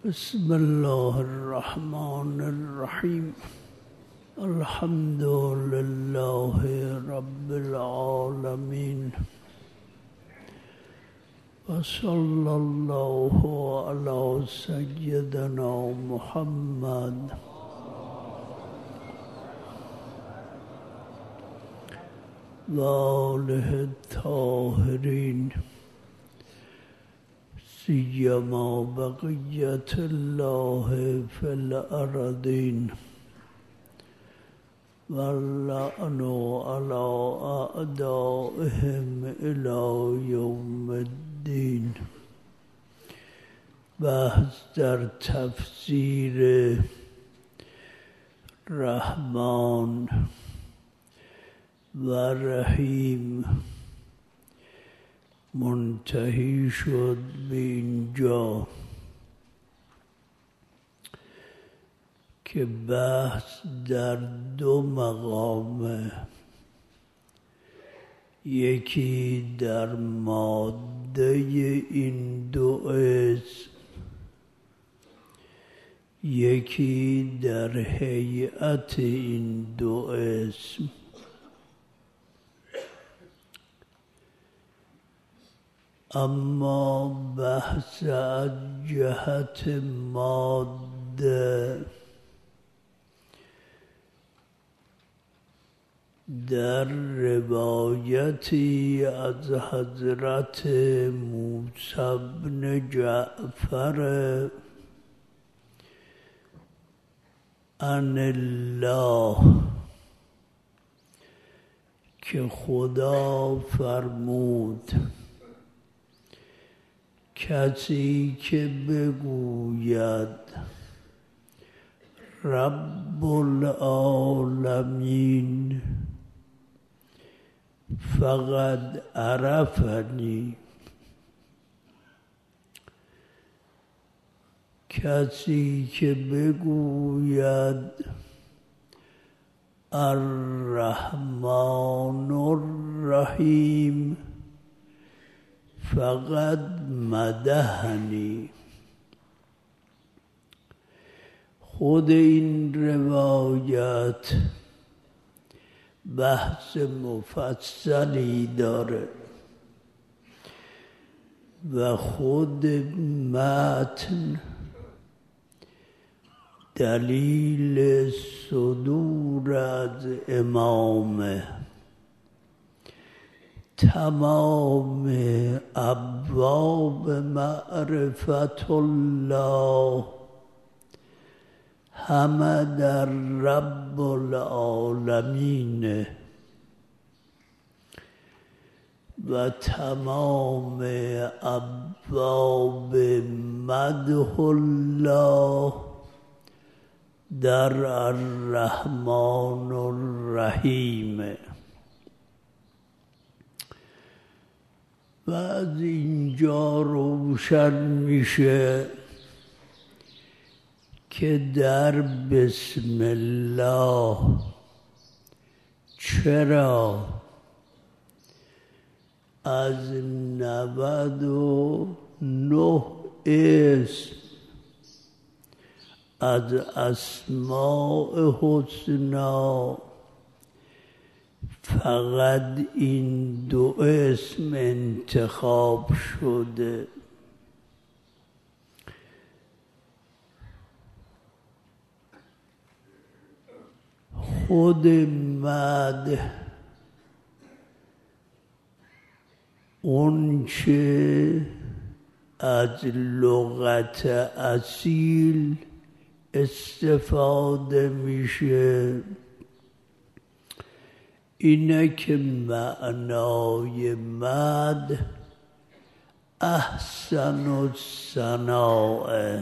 بسم الله الرحمن الرحيم الحمد لله رب العالمين وصلى الله على سيدنا محمد وآله الطاهرين سيما بقية الله في الأرضين واللعن على أعدائهم إلى يوم الدين. بحث در تفسیر رحمان و رحیم منتهی شد به اینجا که بحث در دو مقامه، یکی در ماده این دو اسم، یکی در هیئت این دو اسم. اما بحث از جهت ماده در روایتی از حضرت موسی بن جعفر عن الله که خدا فرمود کسی که بگوید رب العالمین فقد عرفنی، کسی که بگوید الرحمن الرحیم فقط مدحنی. خود این روایت بحث مفصلی داره و خود متن دلیل صدور از امامه. تمام ابواب معرفت الله همه در رب العالمین و تمام ابواب مدح الله در الرحمن الرحیم. و از اینجا روشن میشه که در بسم الله چرا از 99 اسم از اسماء حسنا فقط این دو اسم انتخاب شده. خود مدح اون چه از لغت اصیل استفاده میشه اینه که معنای مدح احسن الثناء،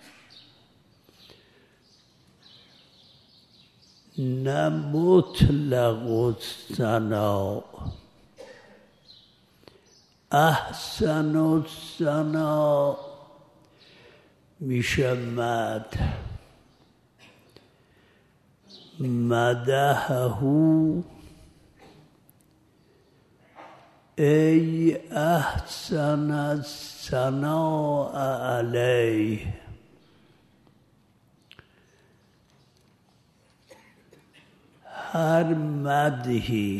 نه مطلق الثناء. احسن الثناء میشه مدح. مدحه ای احسن الثناء علیه، هر مدحی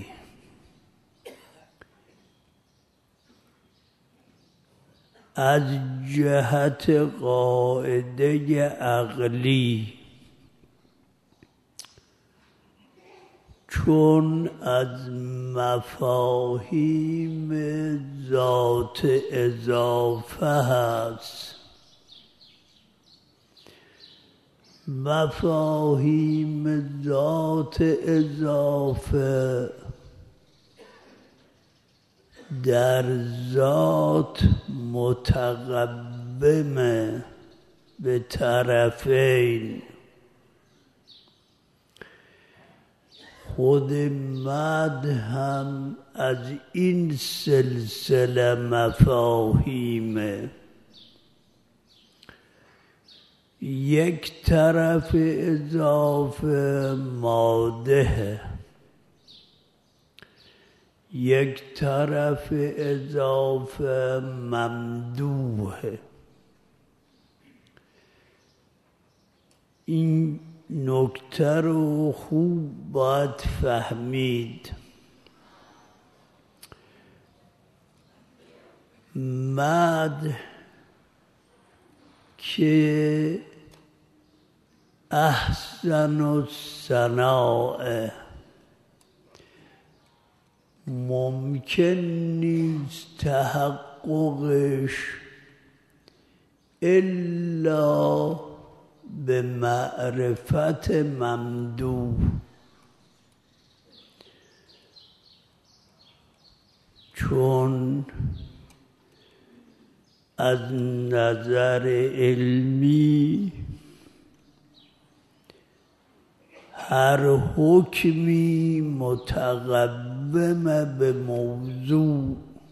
از جهت قاعده عقلی چون از مفاهیم ذات اضافه هست، مفاهیم ذات اضافه در ذات متقوم به طرفین، خود مدح هم از این سلسله مفاهیمه. یک طرف اضافه مادحه، یک طرف اضافه ممدوحه. این نکته رو خوب باید فهمید. مدح که احسن الثناء ممکن نیست تحققش الا به معرفت ممدوح. چون از نظر علمی هر حکمی متقوم به موضوع،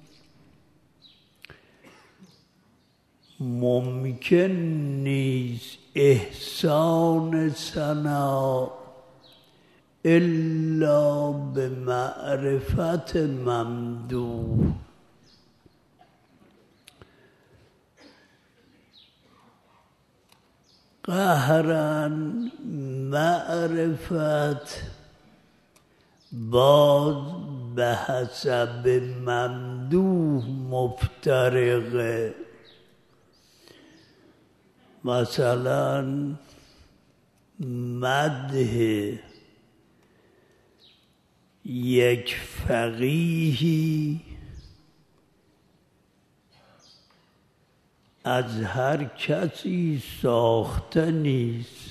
ممکن نیست احسان ثنا الا به معرفت ممدوح. قهراً معرفت باز به حسب ممدوح مفترقه. مثلا مدح یک فقیهی از هر کسی ساخته نیست.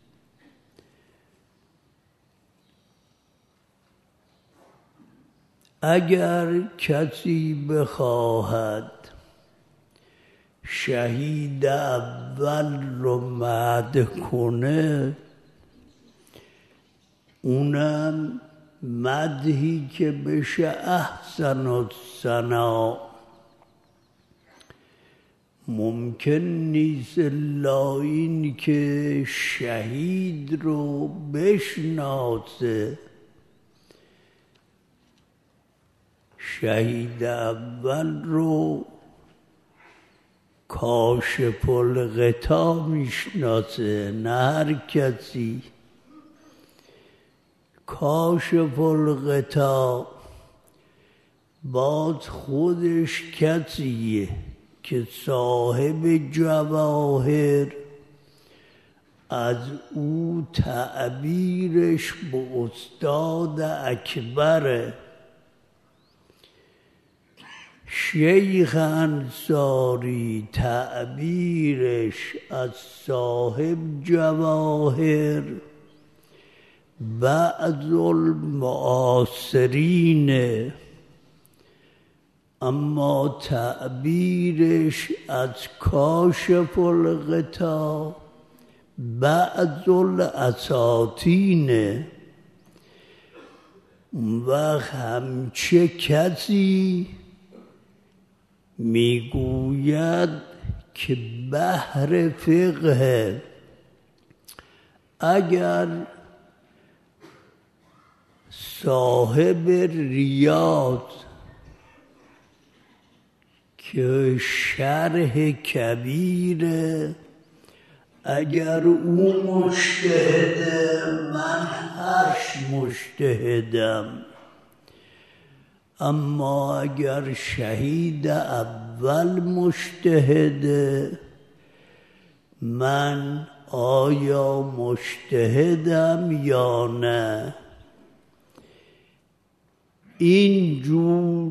اگر کسی بخواهد شهید اول رو مدح کنه، اونم مدحی که بشه احسن الثنا، ممکن نیست الا این که شهید رو بشناسه. شهید اول رو کاشف الغطا میشناسه، نه هر کسی. کاشف الغطا باز خودش کسیه که صاحب جواهر از او تعبیرش به استاد اکبره. شیخ انصاری تعبیرش از صاحب جواهر بعض المعاصرین، اما تعبیرش از کاشف الغطا بعض الاساطینه. و همچه کسی میگوید که بحر فقه اگر صاحب ریاض که شرح کبیره، اگر او مجتهده من هر مجتهدم. اما اگر شهید اول مجتهده، من آیا مجتهدم یا نه؟ اینجور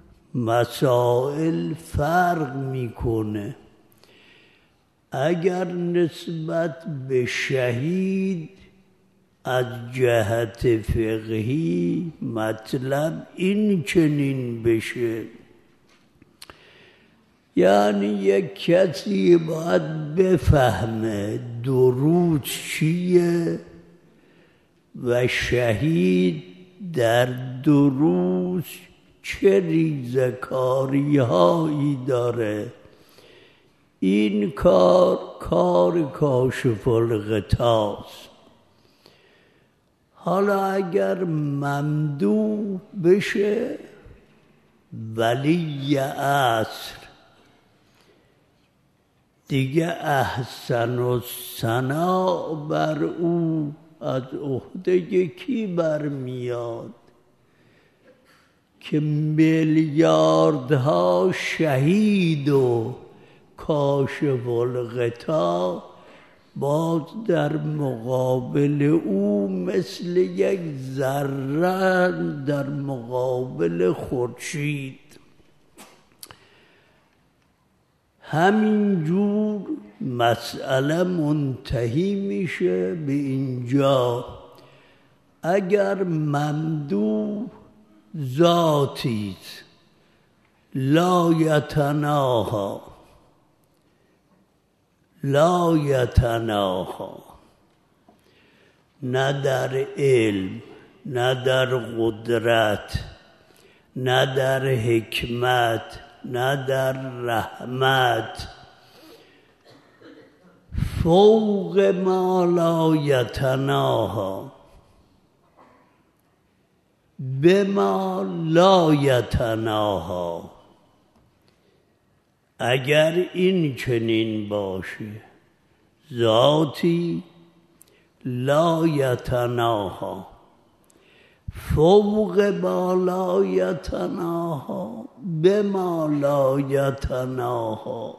مسائل فرق میکنه. اگر نسبت به شهید از جهت فقهی مطلب این چنین بشه، یعنی یک کسی باید بفهمه درود چیه و شهید در درود چه ریزکاری هایی داره. این کار کاشف الغطاست. حالا اگر ممدوح بشه، ولی عصر دیگه احسن الثنا بر او از عهده کی برمیاد که میلیاردها شهید و کاشف الغطا باز در مقابل او مثل یک ذره در مقابل خورشید. همینجور مسئله منتهی میشه به اینجا. اگر ممدوح ذاتیست لا یتناها، نه در علم، نه در قدرت، نه در حکمت، نه در رحمت، فوق ما لا یتناها بما لا یتناها. اگر این چنین باشه، ذاتی لا یتناها فوق ما لا یتناها بما لا یتناها،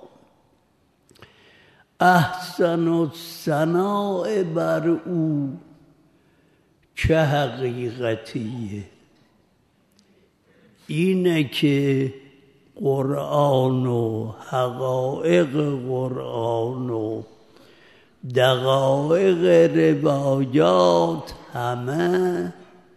احسن الثناء بر او چه حقیقتیه؟ اینه که قرآن و حقایق قرآن و دقایق روایات همه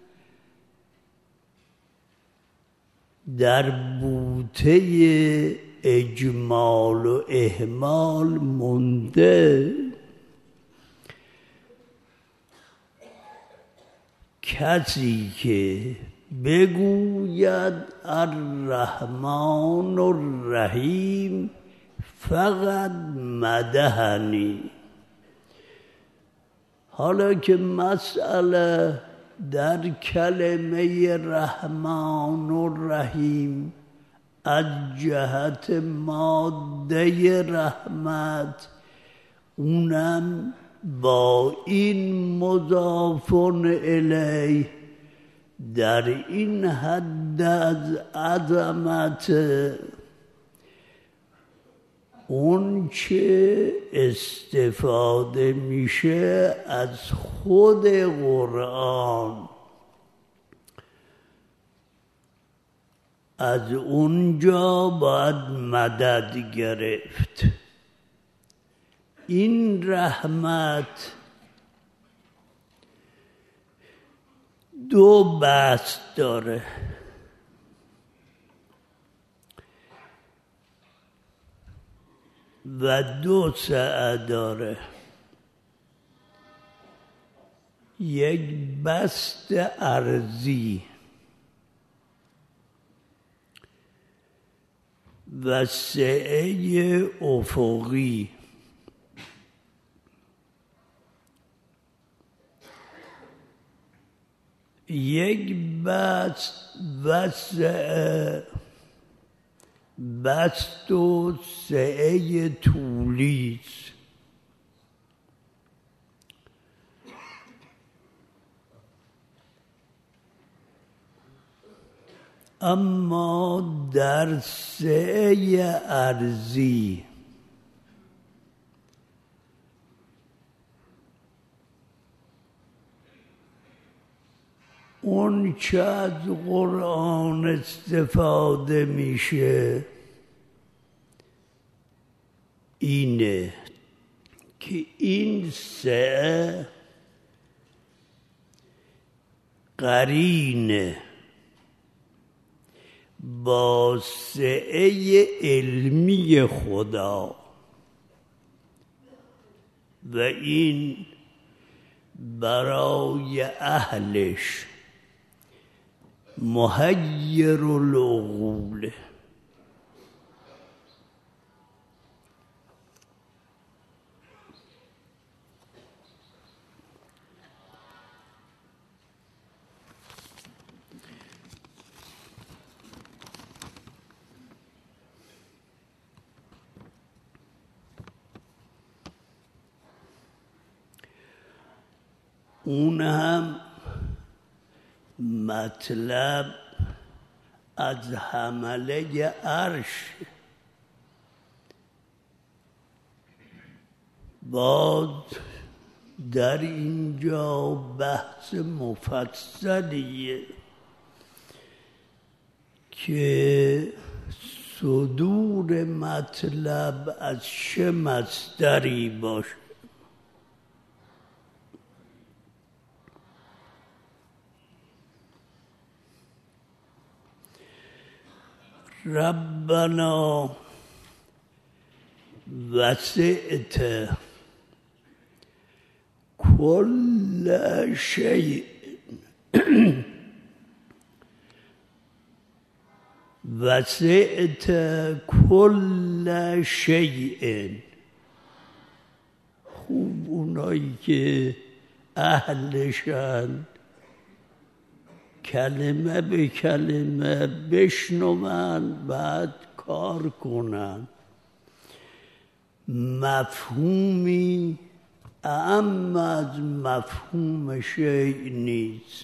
در بوته اجمال و اهمال مونده. کسی که بگوید الرحمن الرحیم فقط مدحنی. حالا که مسئله در کلمه رحمان الرحیم از جهت ماده رحمت، اونم با این مضاف الیه در این حد از عظمت، اون چه استفاده میشه از خود قرآن، از اونجا باید مدد گرفت. این رحمت دو بحث داره. و دو سعه داره. یک بسط ارضی و سعه افقی. یک بسط بسط و سعه اما در سعه ارضی اون چه از قرآن استفاده میشه اینه که این سعه قرینه با سعه علمی خدا و این برای اهلش محیر العقول. اون هم مطلب از حمله عرش. باز در اینجا بحث مفصلیه که صدور مطلب از چه مصدری باشه. ربنا وسعت كل شيء وسعت كل شيء. خوب اونایی که اهلشن کلمه به کلمه بشنون بعد کار کنن. مفهومی اعم از مفهوم شیء نیست.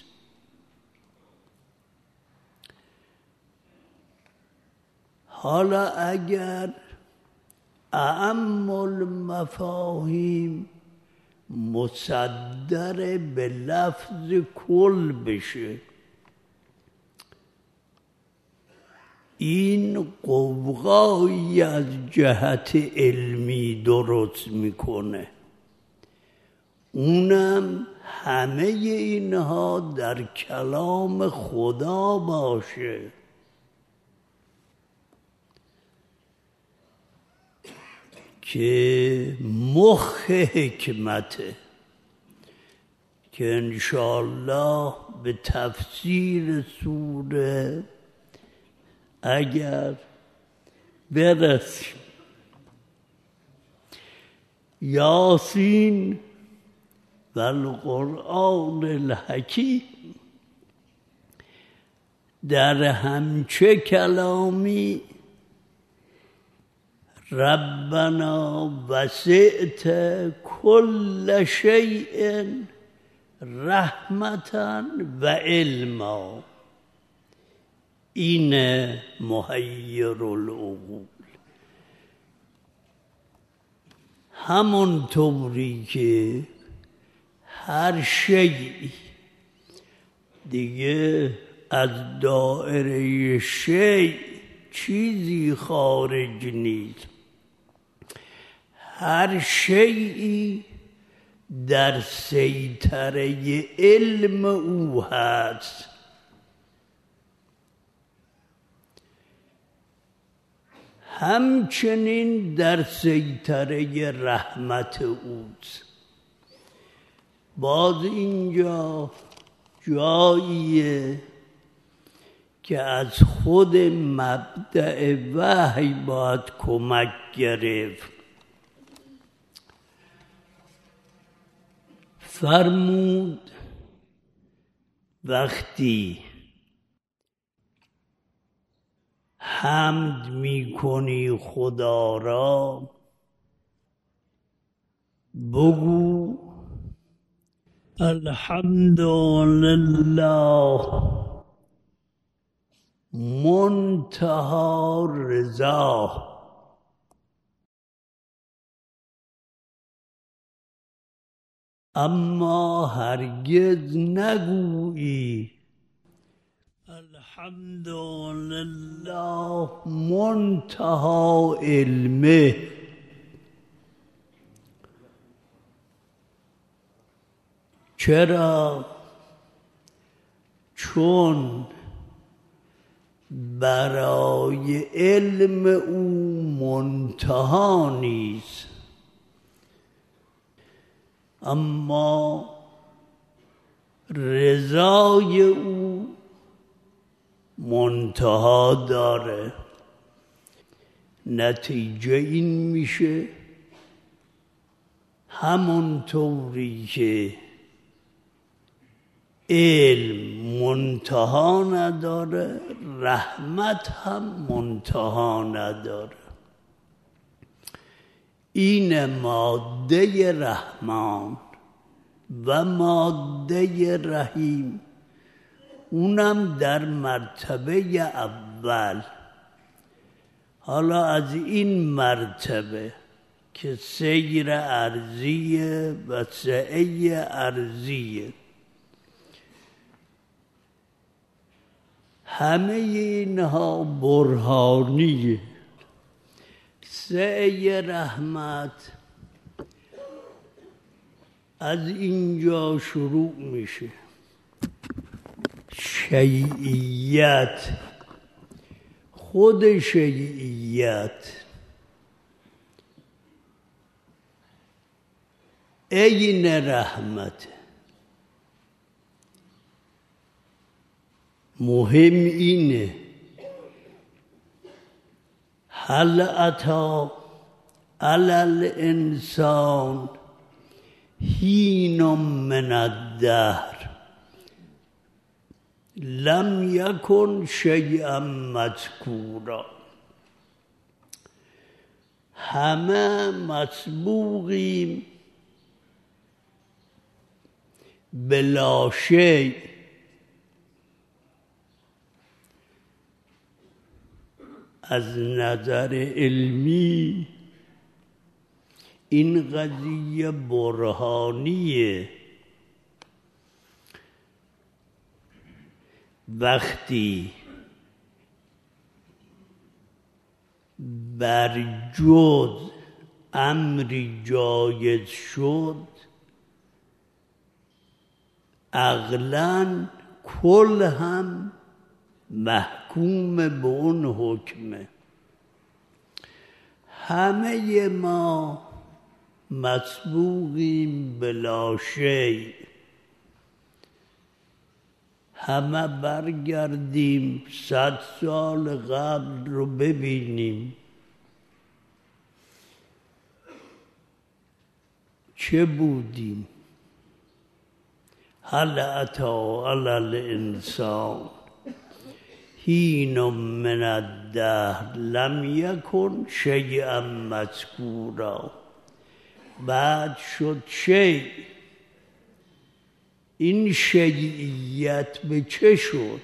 حالا اگر اعم المفاهیم مصدر به لفظ کل بشه، این قوقایی از جهت علمی درست میکنه. اونم همه اینها در کلام خدا باشه. که مخ حکمته که انشاءالله به تفسیر سوره اگر برسیم. یاسین و القرآن الحکیم در همچه کلامی ربنا وسعت كل شيء رحمة و علما، این محیر العقول. همونطوری که هر شیء دیگه از دائره شیء چیزی خارج نیست، هر شیئی در سیطره علم او هست. همچنین در سیطره رحمت اوست. باز اینجا جاییه که از خود مبدأ وحی باید کمک گرفت. فرمود وقتی حمد می کنی خدا را بگو الحمدلله منتها رضا. اما هرگز نگویی الحمدلله منتها علمه. چرا؟ چون برای علم او منتها نیست، اما رضای او منتها داره. نتیجه این میشه همونطوری که علم منتها نداره، رحمت هم منتها نداره. این ماده رحمان و ماده رحیم، اونم در مرتبه اول. حالا از این مرتبه که سیر ارضیه و سعی ارضیه، همه اینها برهانیه. سعی رحمت از اینجا شروع میشه. شیعیت، خود شیعیت عین رحمت. مهم اینه هل اتی علی الانسان حین من الدهر لم یکن شیئا مذکورا. همه مسبوقیم بلا شیء. از نظر علمی این قضیه برهانیه. وقتی بر جز امری جایز شد، عقلاً کل هم محکوم به اون حکمه. همه ما مسبوقیم بلا شیء. همه برگردیم 100 سال قبل رو ببینیم چه بودیم. هل اتی علی الانسان حین من الدهر لم یکن شیئا مذکورا. بعد شد شیء. این شیعیت به چه شد؟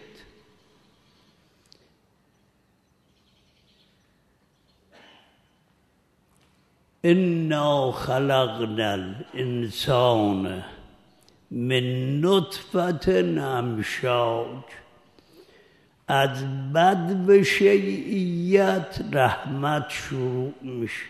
انا خلقنا الانسان من نطفة امشاج. از بد به شیعیت رحمت شروع میشه.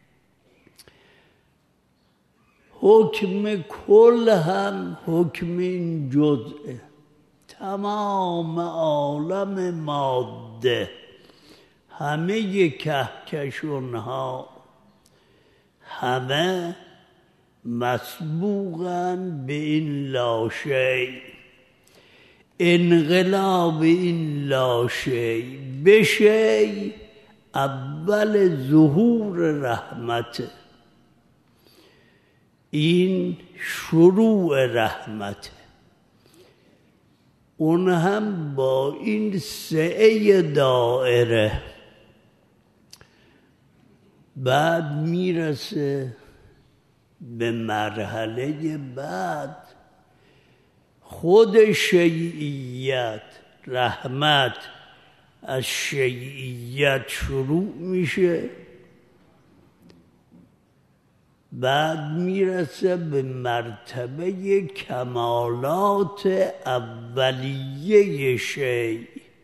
حکم کل هم حکم این جزئه. تمام عالم ماده، همه کهکشان ها، همه مسبوقن به این لاشی. انقلاب این لاشی به شی اول ظهور رحمته. این شروع رحمته. اون هم با این سعی دائره. بعد میرسه به مرحله بعد. خود شیعیت رحمت از شیعیت شروع میشه، بعد میرسه به مرتبه کمالات اولیه شیع،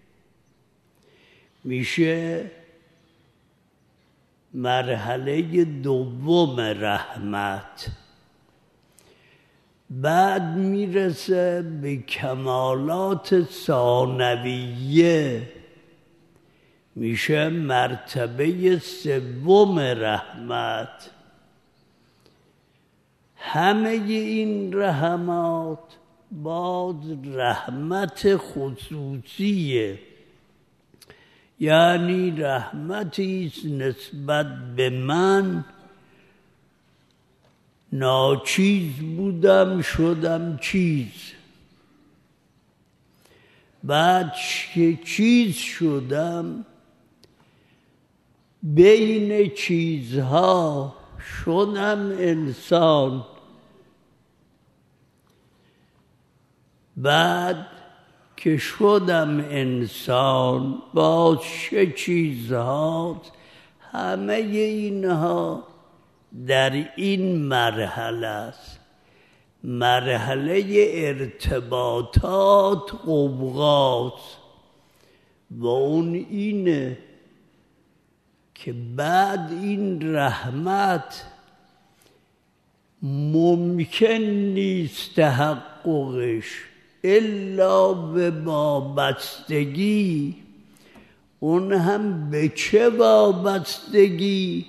میشه مرحله دوم رحمت. بعد میرسه به کمالات ثانویه، میشه مرتبه سوم رحمت. همه این رحمات باز رحمت خصوصیه، یعنی رحمتی است نسبت به من، ناچیز بودم شدم چیز، بعد که چیز شدم بین چیزها شدم انسان، بعد که شدم انسان باز چه چیزهاست، همه اینها در این مرحله است، مرحله ارتباطات قوقاست. و اون اینه که بعد این رحمت ممکن نیست تحققش الا به وابستگی. اون هم به چه وابستگی؟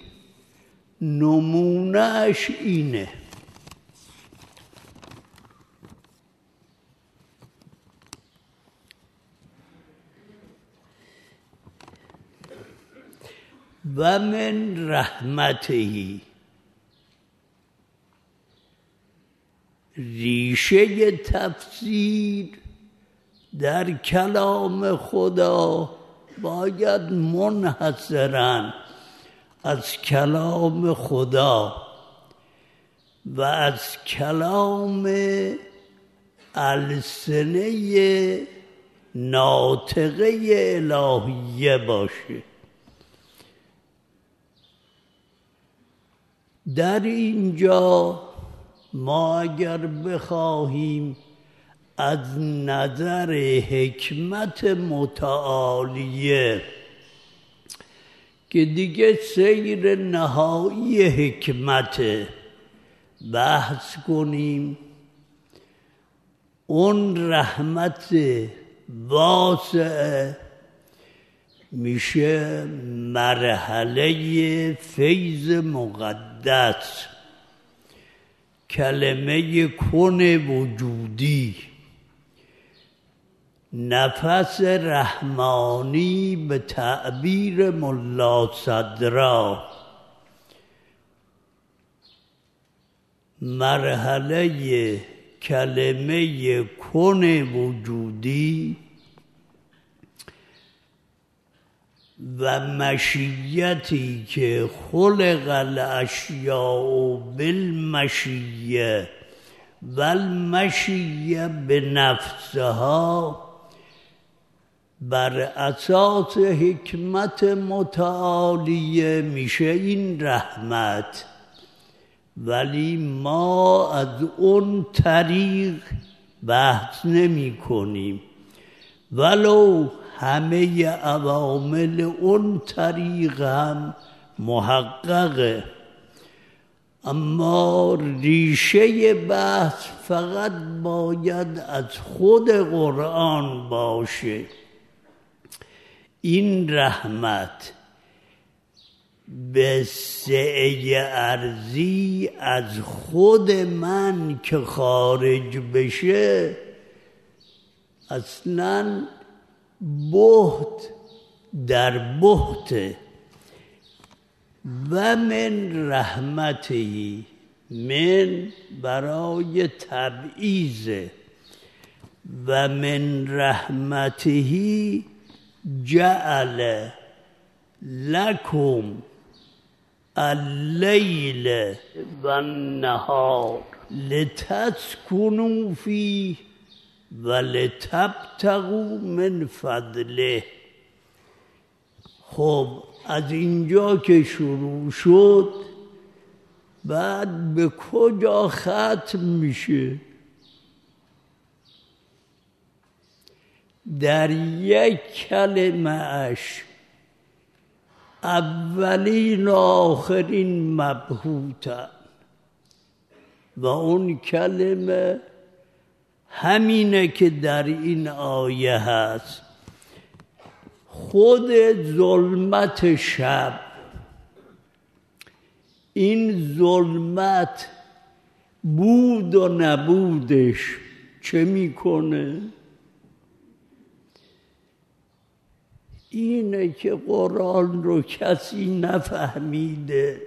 نمونهش اینه، و من رحمتهی، ریشه تفسیر در کلام خدا باید منحصراً از کلام خدا و از کلام السنه ناطقه الهیه باشه. در اینجا ما اگر بخواهیم از نظر حکمت متعالیه که دیگه سیر نهایی حکمت بحث کنیم، اون رحمت واسعه میشه مرحله فیض مقدس، کلمه کن وجودی، نفس رحمانی به تعبیر ملا صدرا، مرحله کلمه کن وجودی و مشیتی که خلق الاشیاء بالمشیه و المشیه به نفسها، بر اساس حکمت متعالیه میشه این رحمت. ولی ما از اون طریق بحث نمی کنیم، ولو همه عوامل اون طریق هم محققه، اما ریشه بحث فقط باید از خود قرآن باشه. این رحمت به سعی ارضی از خود من که خارج بشه اصلاً بهت در بهته. و من رحمتی، من برای تبعیضه، و من رحمتی جعل لکم اللیل و النهار لتسکنوا فیه و لتبتغوا من فضله. خب از اینجا که شروع شد بعد به کجا ختم میشه؟ در یک کلمه اش اولین و آخرین مبهوتن و اون کلمه همینه که در این آیه هست. خود ظلمت شب، این ظلمت بود و نبودش چه میکنه؟ اینه که قرآن رو کسی نفهمیده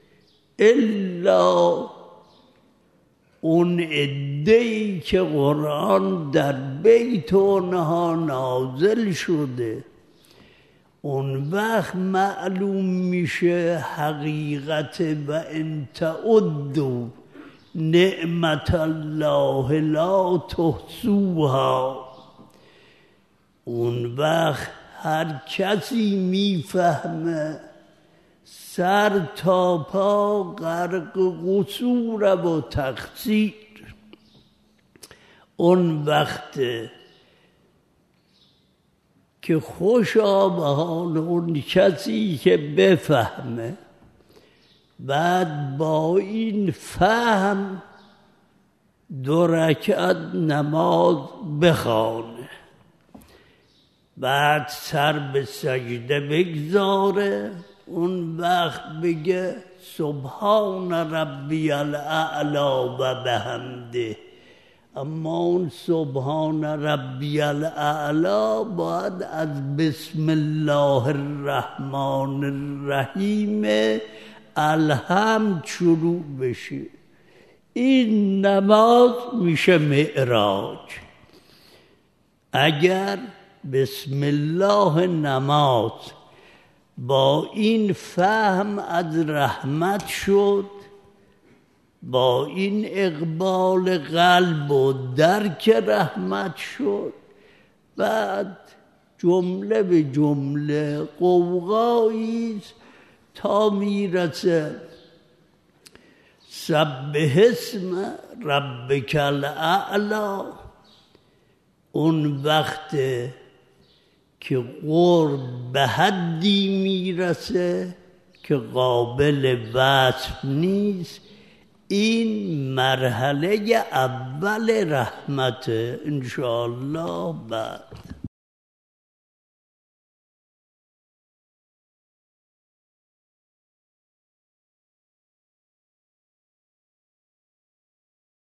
الا اون عده‌ای که قرآن در بیت اونها نازل شده. اون وقت معلوم میشه حقیقت و ان تعدوا نعمت الله لا تحصوها. اون وقت هر کسی میفهمه سر تا پا غرق قصور و تقصیر. اون وقت که خوشا به حال اون کسی که بفهمه بعد با این فهم 2 رکعت نماز بخوانه، بعد سر به سجده بگذاره، اون وقت بگه سبحان ربی الاعلی و بحمده. اما اون سبحان ربی الاعلی باید از بسم الله الرحمن الرحیم الحمد شروع بشه. این نماز میشه معراج. اگر بسم الله نماز با این فهم از رحمت شد، با این اقبال قلب و درک رحمت شد، بعد جمله به جمله قوقاییست تا میرسه سبح اسم ربک الاعلی. اون وقت که قرب به حدی میرسه که قابل وصف نیست. این مرحله اول رحمت انشاءالله. بعد